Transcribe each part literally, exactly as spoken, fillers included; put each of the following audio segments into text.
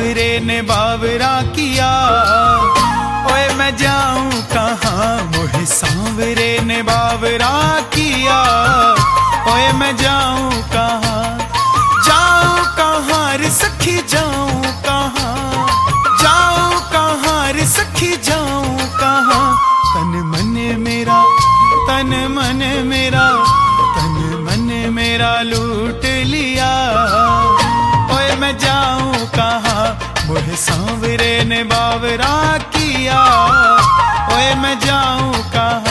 सांवरे ने बावरा किया। ओए मैं जाऊं कहाँ मोहे सांवरे ने बावरा किया। ओए मैं जाऊं कहाँ, जाऊं कहाँ रे सखी जाऊं कहाँ, जाऊं कहाँ रे सखी जाऊं कहाँ। तन मन मेरा, तन मन मेरा, तन मन मेरा लूट लिया। ओए मैं जाऊं कहाँ मोहे सांवरे ने बावरा किया। ओए मैं जाऊं कहाँ।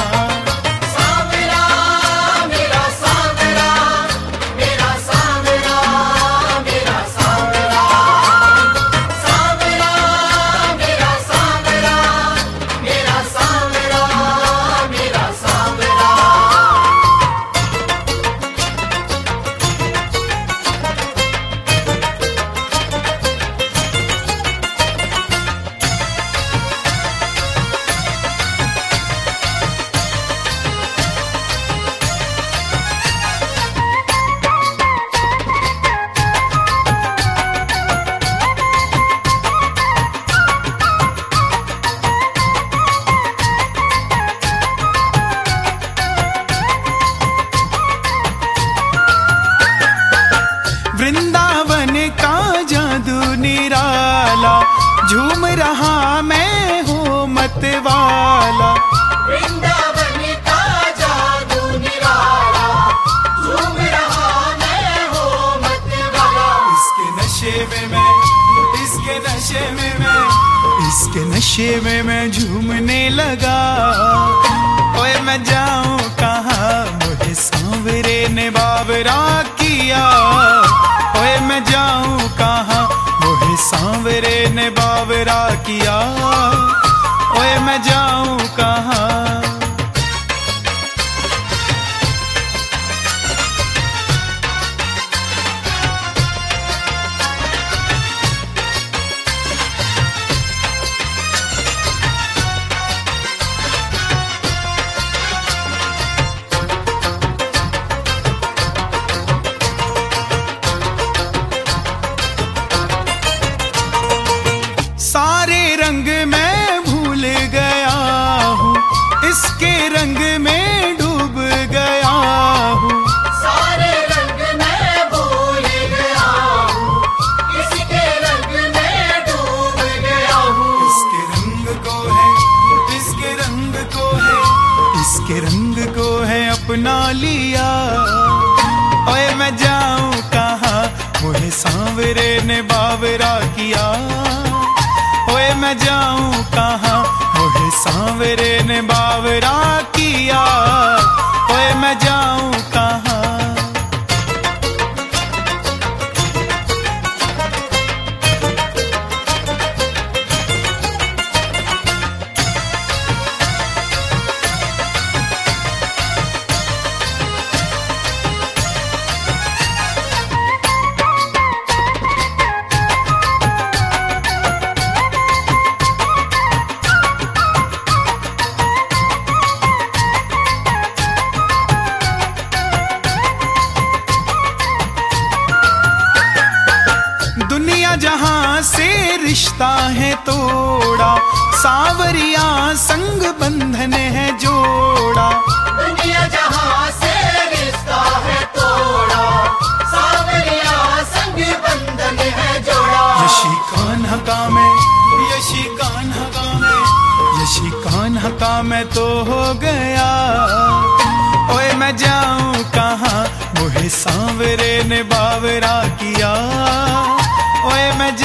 वृंदावन का जादू निराला, झूम रहा मैं हूँ मतवाला। वृंदावन का जादू निराला, झूम रहा मैं हूँ मतवाला। इसके नशे में मैं, इसके नशे में मैं, इसके नशे में मैं झूमने लगा। ओए मैं जाऊं कहाँ मोहे सांवरे ने बावरा किया। ओए मैं जाऊं कहाँ मोहे सांवरे ने बावरा किया। ओए मैं जाऊं कहाँ। सारे रंग मैं भूल गया हूँ, इसके रंग में डूब गया हूँ। सारे रंग मैं भूल गया हूँ, इसके रंग में डूब गया हूँ। इसके रंग को है, इसके रंग को है, इसके रंग को है अपना लिया। ओए मैं जाऊं कहाँ मोहे सांवरे ने बावरा किया। ओए मैं जाऊं कहाँ मोहे सांवरे ने बावरा किया। ओए मैं जाऊं कहाँ। दुनिया जहां से रिश्ता है तोड़ा, सांवरिया संग बंधन है जोड़ा। दुनिया जहां से रिश्ता है तोड़ा, सांवरिया संग बंधन है जोड़ा। यशी कान्हा का मैं, यशी कान्हा का मैं, यशी कान्हा का मैं तो हो गया। ओए मैं जाऊं कहाँ मोहे सांवरे ने बावरा किया। ओए मैं